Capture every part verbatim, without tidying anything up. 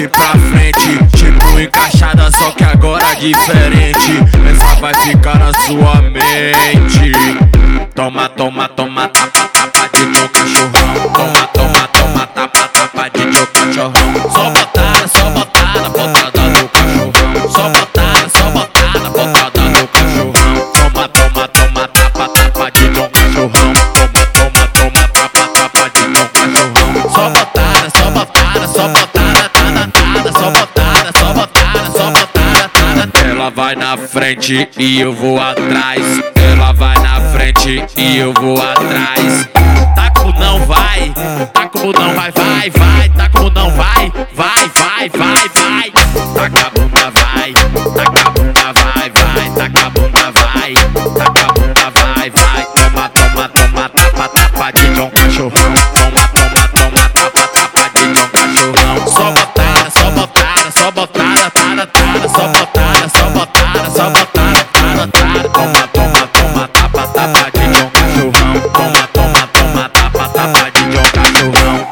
daqui pra frente, tipo encaixada, só que agora diferente. Essa vai ficar na sua mente. Toma, toma, toma, tapa, tapa de teu cachorrão. Toma, toma, toma, tapa, tapa de teu cachorrão. Só botada, só botada, botada no cachorrão. Só botada, só botada, botada no cachorrão. Toma, toma, toma, tapa, tapa de teu cachorrão. Toma, toma, toma, tapa, tapa de teu cachorrão. Só botada, só botada, só botada, tada, tada. Só botada, só botada, só botada, tada, tada. Ela vai na frente e eu vou atrás. Ela vai na frente e eu vou atrás. Tá como não vai, tá como não vai, vai, vai. Tá como não vai, vai, vai, vai, vai. Taca a bunda, vai, taca a bunda, vai, vai. Taca a bunda, vai, taca a bunda, vai, vai. Toma, toma, toma, tapa, tapa de John cachorrão. Toma, toma, toma, tapa, tapa de John cachorrão. Só botada, só botada, só botada, tada, tada. Só botada, só botada, só botada, tada, tada. Toma, toma, toma, tapa, tapa de John cachorrão. Toma, toma, toma, tapa, tapa de John cachorrão.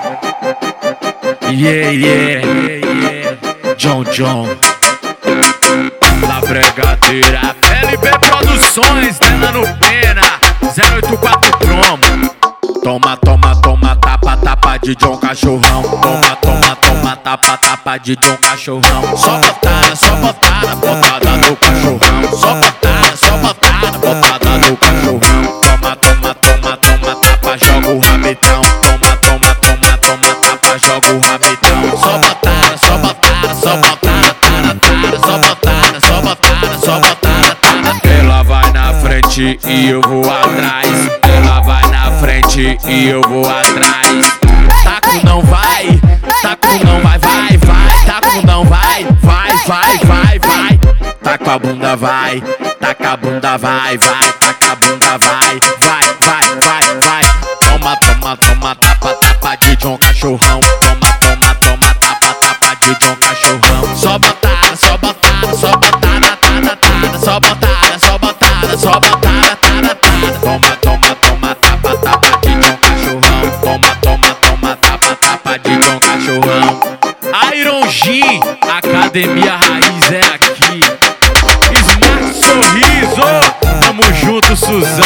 Yeah, yeah, yeah, yeah. John John La Bregadeira, L B Produções, Nena no Pena, zero oito quatro Promo. Toma, toma, toma, tapa, tapa de John cachorrão. Toma, toma, toma, tapa, tapa de John cachorrão. Só botada, só botada, botada no cachorrão. Só botada, só botada, botada no cachorrão. Toma, toma, toma, toma, tapa, joga o rabetão. Toma, toma, toma, toma, tapa, joga o rabetão. Só botada, só botada, só botada, tada, tada. Só botada, só botada, só botada, tada. Ela vai na frente e eu vou atrás. Ela vai na frente e eu vou atrás. Taco não vai, taco não vai, vai, vai. Taco não vai, vai, vai, vai, vai. Taca a bunda, vai, taca a bunda, vai, vai. Taca a bunda, vai, vai, vai, vai, vai. Toma, toma, toma, tapa, tapa de John cachorrão. Toma, toma, toma, tapa, tapa de John cachorrão. Só botada, só botada, só botada, tada, tada. Só botada, só botada, só botada, tada, tada. Toma, toma, toma, tapa, tapa de John cachorrão. Toma, toma, toma, tapa, tapa de John cachorrão. Iron Gin, Academia Raiz é aqui. Smart Sorriso, tamo junto, Suzano.